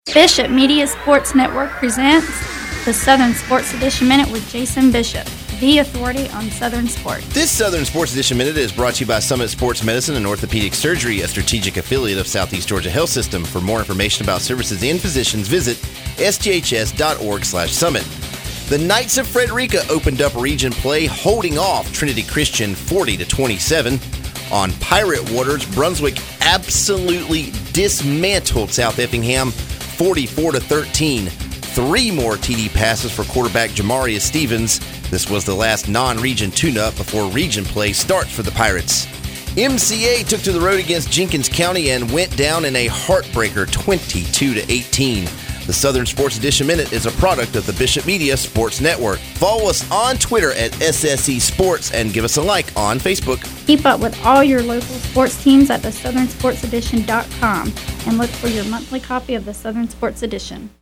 Bishop Media Sports Network presents the Southern Sports Edition Minute with Jason Bishop, the authority on Southern sports. This Southern Sports Edition Minute is brought to you by Summit Sports Medicine and Orthopedic Surgery, a strategic affiliate of Southeast Georgia Health System. For more information about services and physicians, visit sghs.org/summit. The Knights of Frederica opened up region play, holding off Trinity Christian 40-27. On Pirate Waters, Brunswick absolutely dismantled South Effingham 44-13. 3 more TD passes for quarterback Jamarius Stevens. This was the last non-region tune-up before region play starts for the Pirates. MCA took to the road against Jenkins County and went down in a heartbreaker 22-18. The Southern Sports Edition Minute is a product of the Bishop Media Sports Network. Follow us on Twitter at SSE Sports and give us a like on Facebook. Keep up with all your local sports teams at thesouthernsportsedition.com and look for your monthly copy of the Southern Sports Edition.